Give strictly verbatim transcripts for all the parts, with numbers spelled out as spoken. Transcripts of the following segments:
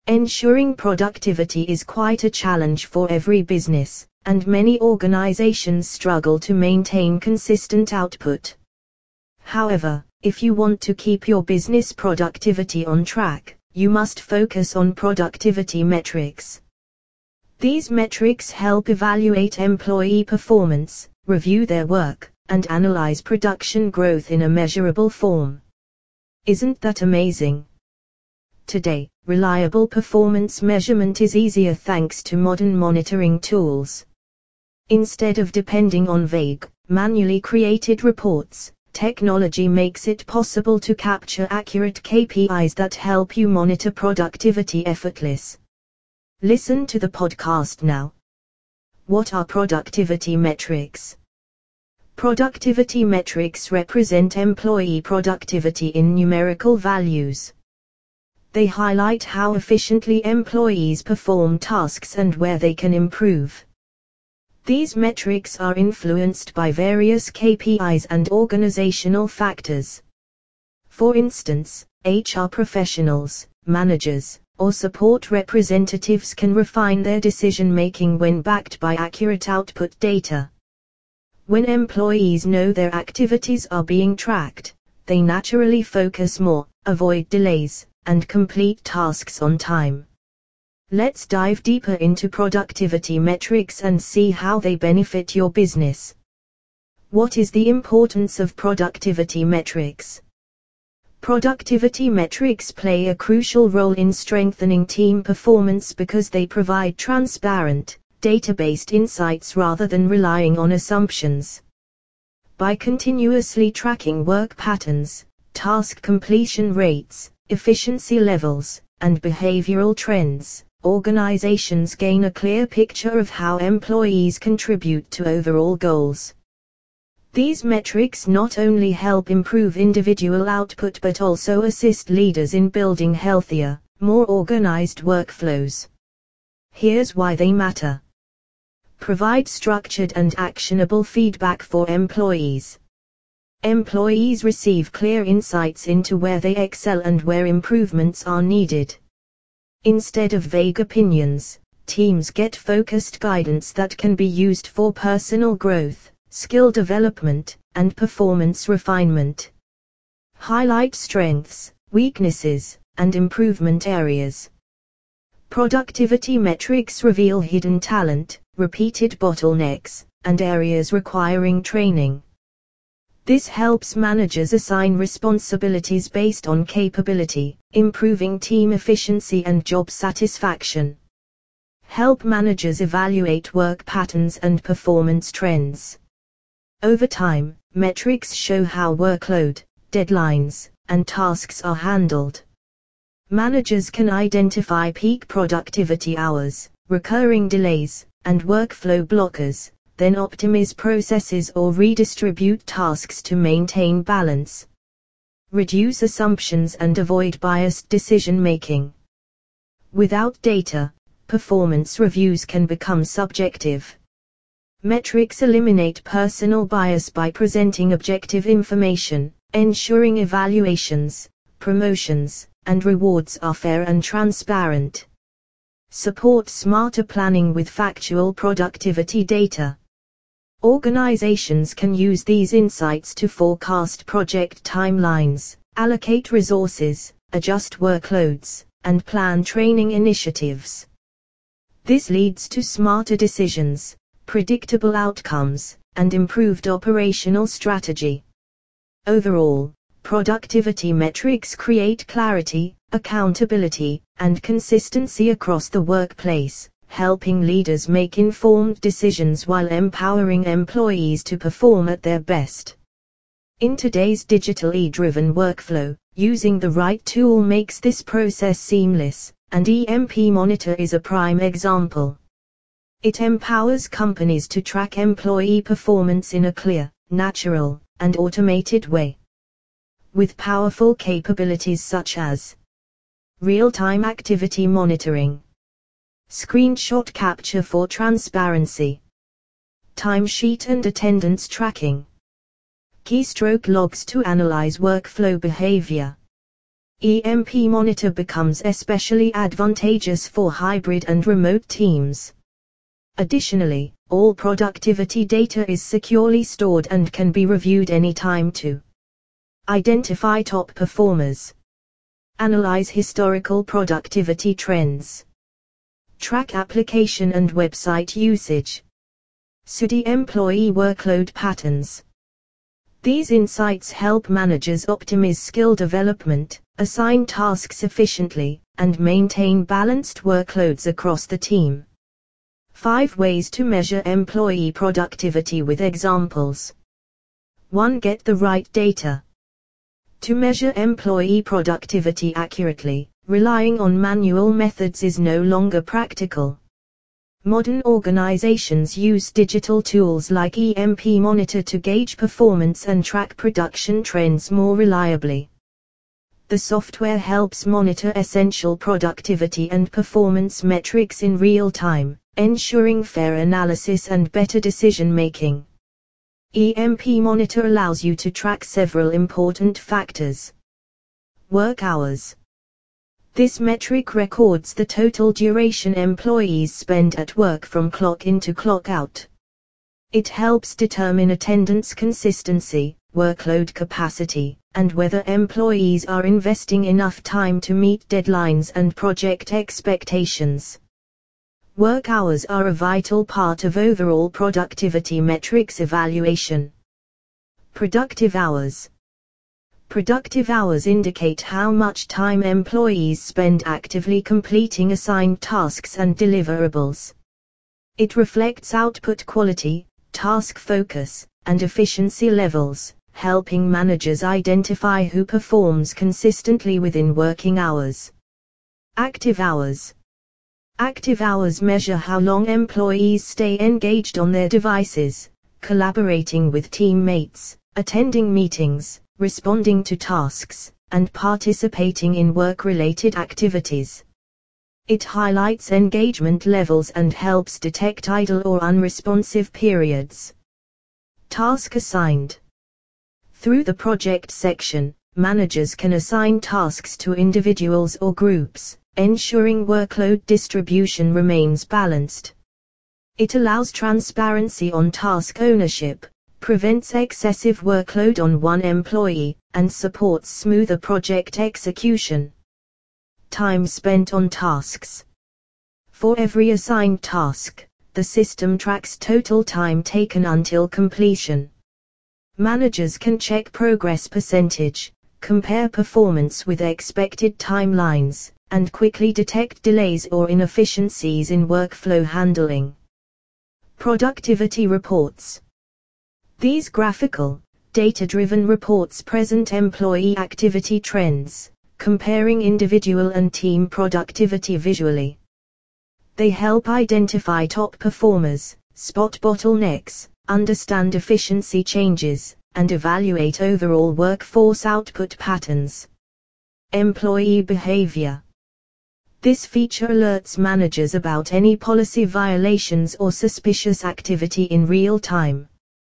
Ensuring productivity is quite a challenge for every business, and many organizations struggle to maintain consistent output. However, if you want to keep your business productivity on track, you must focus on productivity metrics. These metrics help evaluate employee performance, review their work, and analyze production growth in a measurable form. Isn't that amazing? Today, reliable performance measurement is easier thanks to modern monitoring tools. Instead of depending on vague, manually created reports, technology makes it possible to capture accurate K P Is that help you monitor productivity effortless. Listen to the podcast now. What are productivity metrics? Productivity metrics represent employee productivity in numerical values. They highlight how efficiently employees perform tasks and where they can improve. These metrics are influenced by various K P Is and organizational factors. For instance, H R professionals, managers, or support representatives can refine their decision-making when backed by accurate output data. When employees know their activities are being tracked, they naturally focus more, avoid delays, and complete tasks on time. Let's dive deeper into productivity metrics and see how they benefit your business. What is the importance of productivity metrics? Productivity metrics play a crucial role in strengthening team performance because they provide transparent, data-based insights rather than relying on assumptions. By continuously tracking work patterns, task completion rates, efficiency levels, and behavioral trends, organizations gain a clear picture of how employees contribute to overall goals. These metrics not only help improve individual output but also assist leaders in building healthier, more organized workflows. Here's why they matter. Provide structured and actionable feedback for employees. Employees receive clear insights into where they excel and where improvements are needed. Instead of vague opinions, teams get focused guidance that can be used for personal growth, skill development, and performance refinement. Highlight strengths, weaknesses, and improvement areas. Productivity metrics reveal hidden talent, repeated bottlenecks, and areas requiring training. This helps managers assign responsibilities based on capability, improving team efficiency and job satisfaction. Help managers evaluate work patterns and performance trends. Over time, metrics show how workload, deadlines, and tasks are handled. Managers can identify peak productivity hours, recurring delays, and workflow blockers, then optimize processes or redistribute tasks to maintain balance. Reduce assumptions and avoid biased decision-making. Without data, performance reviews can become subjective. Metrics eliminate personal bias by presenting objective information, ensuring evaluations, promotions, and rewards are fair and transparent. Support smarter planning with factual productivity data. Organizations can use these insights to forecast project timelines, allocate resources, adjust workloads, and plan training initiatives. This leads to smarter decisions, predictable outcomes, and improved operational strategy. Overall, productivity metrics create clarity, accountability, and consistency across the workplace, helping leaders make informed decisions while empowering employees to perform at their best. In today's digitally-driven workflow, using the right tool makes this process seamless, and E M P Monitor is a prime example. It empowers companies to track employee performance in a clear, natural, and automated way. With powerful capabilities such as real-time activity monitoring, screenshot capture for transparency, timesheet and attendance tracking, keystroke logs to analyze workflow behavior. E M P Monitor becomes especially advantageous for hybrid and remote teams. Additionally, all productivity data is securely stored and can be reviewed anytime to identify top performers, analyze historical productivity trends, track application and website usage, study employee workload patterns. These insights help managers optimize skill development, assign tasks efficiently, and maintain balanced workloads across the team. Five ways to measure employee productivity with examples. one Get the right data. To measure employee productivity accurately, relying on manual methods is no longer practical. Modern organizations use digital tools like E M P Monitor to gauge performance and track production trends more reliably. The software helps monitor essential productivity and performance metrics in real time, ensuring fair analysis and better decision-making. E M P Monitor allows you to track several important factors. Work hours. This metric records the total duration employees spend at work from clock in to clock out. It helps determine attendance consistency, workload capacity, and whether employees are investing enough time to meet deadlines and project expectations. Work hours are a vital part of overall productivity metrics evaluation. Productive hours. Productive hours indicate how much time employees spend actively completing assigned tasks and deliverables. It reflects output quality, task focus, and efficiency levels, helping managers identify who performs consistently within working hours. Active hours. Active hours measure how long employees stay engaged on their devices, collaborating with teammates, attending meetings, responding to tasks, and participating in work-related activities. It highlights engagement levels and helps detect idle or unresponsive periods. Task assigned. Through the project section, managers can assign tasks to individuals or groups, ensuring workload distribution remains balanced. It allows transparency on task ownership, prevents excessive workload on one employee, and supports smoother project execution. Time spent on tasks. For every assigned task, the system tracks total time taken until completion. Managers can check progress percentage, compare performance with expected timelines, and quickly detect delays or inefficiencies in workflow handling. Productivity reports. These graphical, data-driven reports present employee activity trends, comparing individual and team productivity visually. They help identify top performers, spot bottlenecks, understand efficiency changes, and evaluate overall workforce output patterns. Employee behavior. This feature alerts managers about any policy violations or suspicious activity in real time.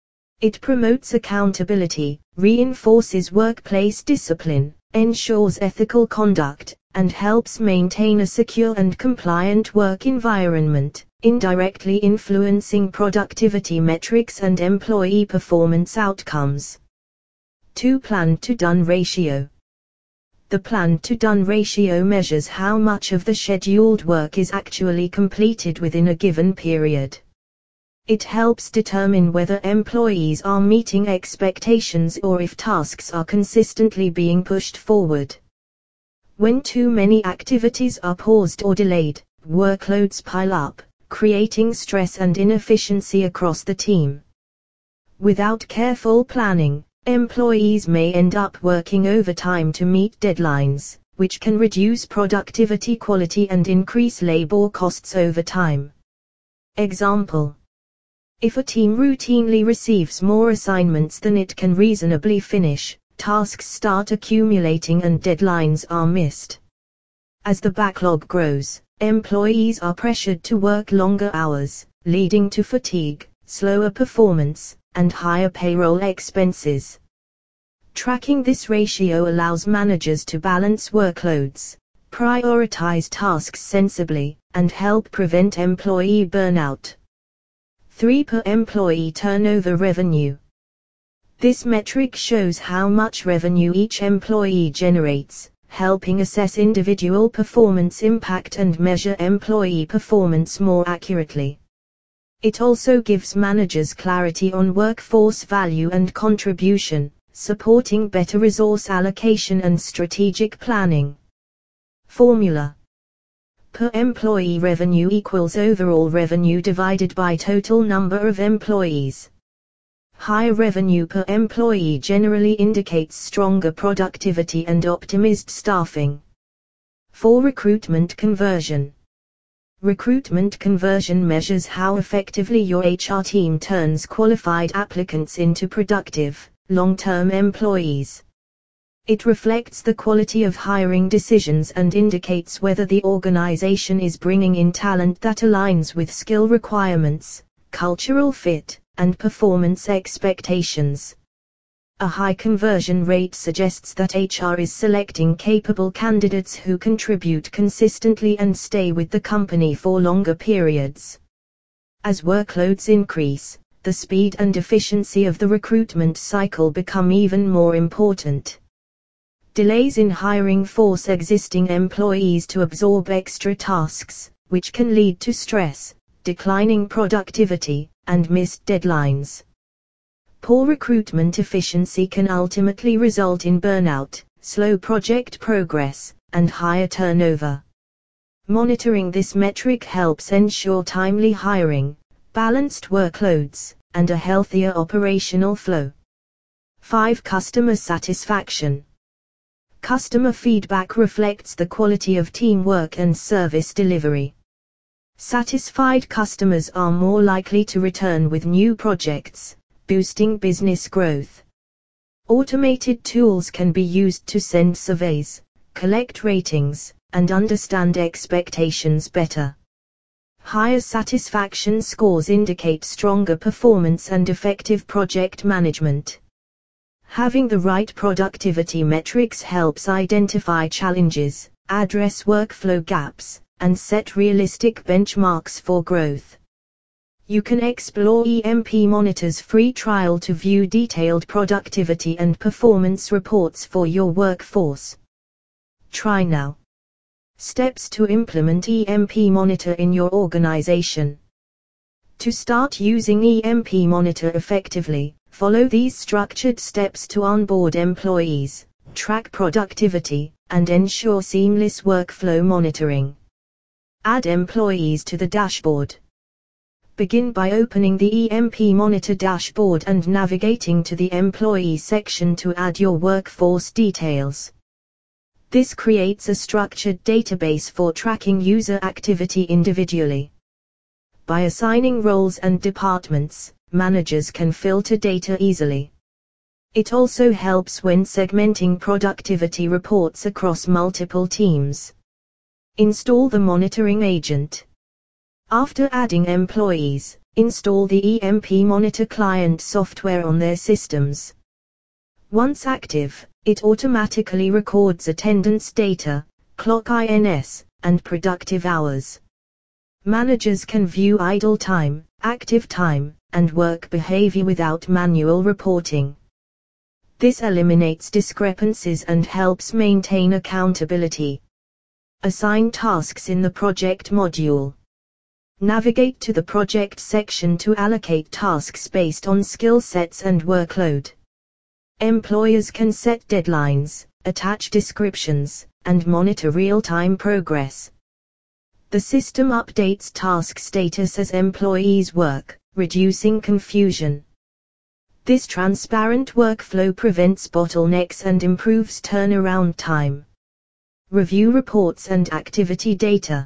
It promotes accountability, reinforces workplace discipline, ensures ethical conduct, and helps maintain a secure and compliant work environment, indirectly influencing productivity metrics and employee performance outcomes. two Planned-to-done ratio. The planned-to-done ratio measures how much of the scheduled work is actually completed within a given period. It helps determine whether employees are meeting expectations or if tasks are consistently being pushed forward. When too many activities are paused or delayed, workloads pile up, creating stress and inefficiency across the team. Without careful planning, employees may end up working overtime to meet deadlines, which can reduce productivity quality and increase labor costs over time. Example: if a team routinely receives more assignments than it can reasonably finish, tasks start accumulating and deadlines are missed. As the backlog grows, employees are pressured to work longer hours, leading to fatigue, slower performance, and higher payroll expenses. Tracking this ratio allows managers to balance workloads, prioritize tasks sensibly, and help prevent employee burnout. three Per employee turnover revenue. This metric shows how much revenue each employee generates, helping assess individual performance impact and measure employee performance more accurately. It also gives managers clarity on workforce value and contribution, supporting better resource allocation and strategic planning. Formula: per employee revenue equals overall revenue divided by total number of employees. Higher revenue per employee generally indicates stronger productivity and optimized staffing. For recruitment conversion. Recruitment conversion measures how effectively your H R team turns qualified applicants into productive, long-term employees. It reflects the quality of hiring decisions and indicates whether the organization is bringing in talent that aligns with skill requirements, cultural fit, and performance expectations. A high conversion rate suggests that H R is selecting capable candidates who contribute consistently and stay with the company for longer periods. As workloads increase, the speed and efficiency of the recruitment cycle become even more important. Delays in hiring force existing employees to absorb extra tasks, which can lead to stress, declining productivity, and missed deadlines. Poor recruitment efficiency can ultimately result in burnout, slow project progress, and higher turnover. Monitoring this metric helps ensure timely hiring, balanced workloads, and a healthier operational flow. five Customer satisfaction. Customer feedback reflects the quality of teamwork and service delivery. Satisfied customers are more likely to return with new projects, boosting business growth. Automated tools can be used to send surveys, collect ratings, and understand expectations better. Higher satisfaction scores indicate stronger performance and effective project management. Having the right productivity metrics helps identify challenges, address workflow gaps, and set realistic benchmarks for growth. You can explore E M P Monitor's free trial to view detailed productivity and performance reports for your workforce. Try now. Steps to implement E M P Monitor in your organization. To start using E M P Monitor effectively, follow these structured steps to onboard employees, track productivity, and ensure seamless workflow monitoring. Add employees to the dashboard. Begin by opening the E M P Monitor dashboard and navigating to the Employee section to add your workforce details. This creates a structured database for tracking user activity individually. By assigning roles and departments, managers can filter data easily. It also helps when segmenting productivity reports across multiple teams. Install the monitoring agent. After adding employees, install the E M P Monitor client software on their systems. Once active, it automatically records attendance data, clock I N S, and productive hours. Managers can view idle time, active time, and work behavior without manual reporting. This eliminates discrepancies and helps maintain accountability. Assign tasks in the project module. Navigate to the project section to allocate tasks based on skill sets and workload. Employers can set deadlines, attach descriptions, and monitor real-time progress. The system updates task status as employees work, reducing confusion. This transparent workflow prevents bottlenecks and improves turnaround time. Review reports and activity data.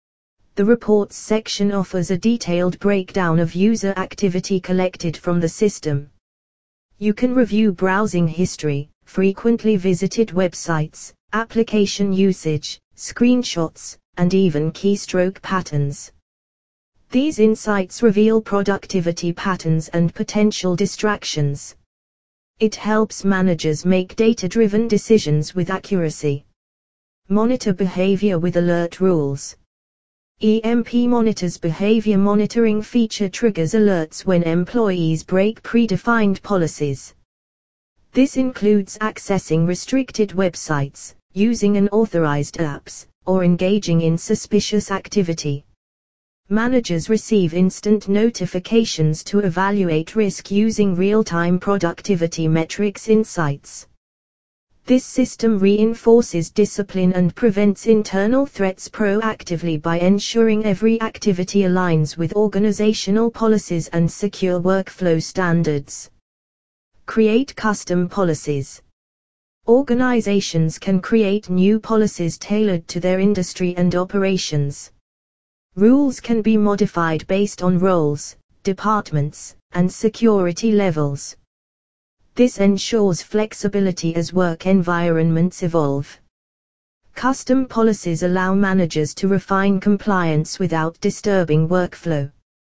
The Reports section offers a detailed breakdown of user activity collected from the system. You can review browsing history, frequently visited websites, application usage, screenshots, and even keystroke patterns. These insights reveal productivity patterns and potential distractions. It helps managers make data-driven decisions with accuracy. Monitor behavior with alert rules. E M P Monitor's behavior monitoring feature triggers alerts when employees break predefined policies. This includes accessing restricted websites, using unauthorized apps, or engaging in suspicious activity. Managers receive instant notifications to evaluate risk using real-time productivity metrics insights. This system reinforces discipline and prevents internal threats proactively by ensuring every activity aligns with organizational policies and secure workflow standards. Create custom policies. Organizations can create new policies tailored to their industry and operations. Rules can be modified based on roles, departments, and security levels. This ensures flexibility as work environments evolve. Custom policies allow managers to refine compliance without disturbing workflow.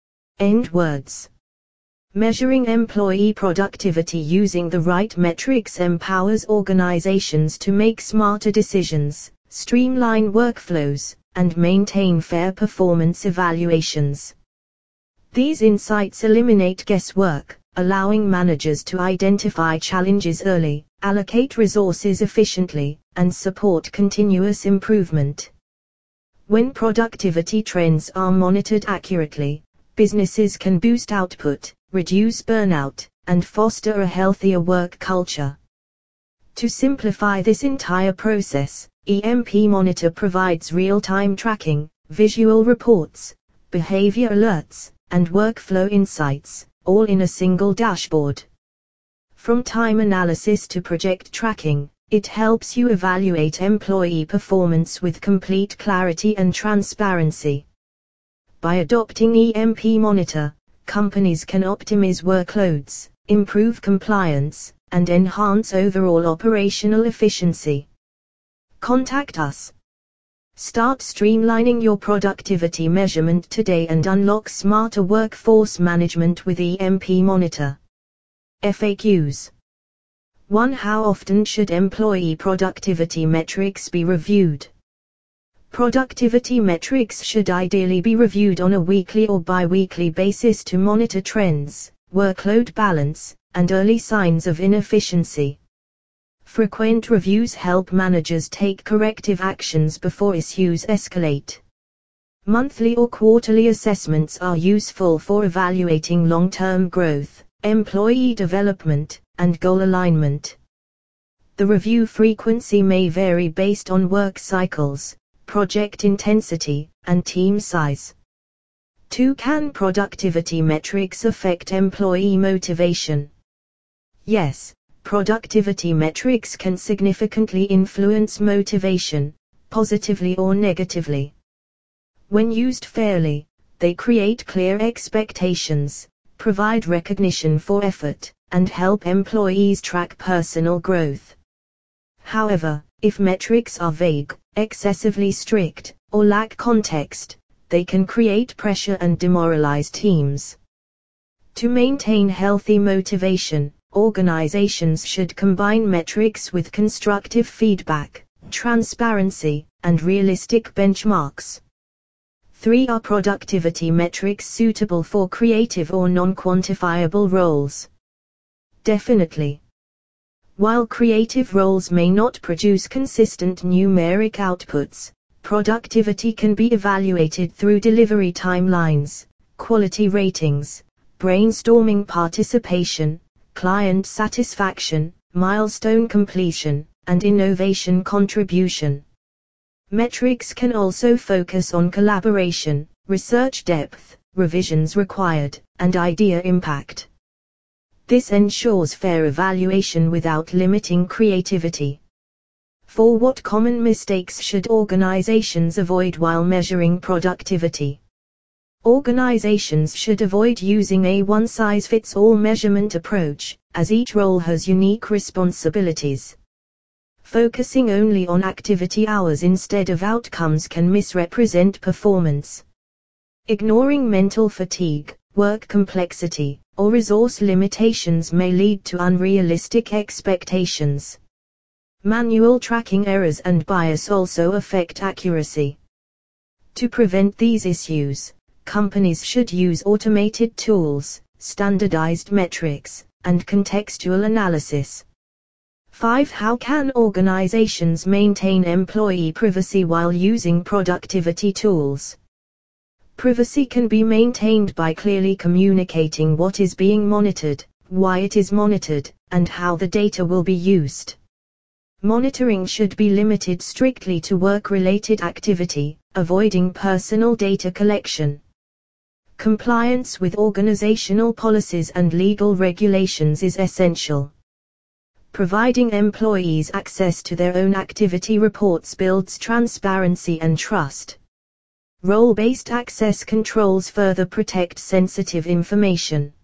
End words. Measuring employee productivity using the right metrics empowers organizations to make smarter decisions, streamline workflows, and maintain fair performance evaluations. These insights eliminate guesswork, allowing managers to identify challenges early, allocate resources efficiently, and support continuous improvement. When productivity trends are monitored accurately, businesses can boost output, reduce burnout, and foster a healthier work culture. To simplify this entire process, E M P Monitor provides real-time tracking, visual reports, behavior alerts, and workflow insights, all in a single dashboard. From time analysis to project tracking, it helps you evaluate employee performance with complete clarity and transparency. By adopting E M P Monitor, companies can optimize workloads, improve compliance, and enhance overall operational efficiency. Contact us. Start streamlining your productivity measurement today and unlock smarter workforce management with E M P Monitor. F A Qs. one How often should employee productivity metrics be reviewed? Productivity metrics should ideally be reviewed on a weekly or bi-weekly basis to monitor trends, workload balance, and early signs of inefficiency. Frequent reviews help managers take corrective actions before issues escalate. Monthly or quarterly assessments are useful for evaluating long-term growth, employee development, and goal alignment. The review frequency may vary based on work cycles, project intensity, and team size. two Can productivity metrics affect employee motivation? Yes, productivity metrics can significantly influence motivation, positively or negatively. When used fairly, they create clear expectations, provide recognition for effort, and help employees track personal growth. However, if metrics are vague, excessively strict, or lack context, they can create pressure and demoralize teams. To maintain healthy motivation, organizations should combine metrics with constructive feedback, transparency, and realistic benchmarks. three Are productivity metrics suitable for creative or non-quantifiable roles? Definitely. While creative roles may not produce consistent numeric outputs, productivity can be evaluated through delivery timelines, quality ratings, brainstorming participation, client satisfaction, milestone completion, and innovation contribution. Metrics can also focus on collaboration, research depth, revisions required, and idea impact. This ensures fair evaluation without limiting creativity. four What common mistakes should organizations avoid while measuring productivity? Organizations should avoid using a one-size-fits-all measurement approach, as each role has unique responsibilities. Focusing only on activity hours instead of outcomes can misrepresent performance. Ignoring mental fatigue, work complexity, or resource limitations may lead to unrealistic expectations. Manual tracking errors and bias also affect accuracy. To prevent these issues, companies should use automated tools, standardized metrics, and contextual analysis. five. How can organizations maintain employee privacy while using productivity tools? Privacy can be maintained by clearly communicating what is being monitored, why it is monitored, and how the data will be used. Monitoring should be limited strictly to work-related activity, avoiding personal data collection. Compliance with organizational policies and legal regulations is essential. Providing employees access to their own activity reports builds transparency and trust. Role-based access controls further protect sensitive information.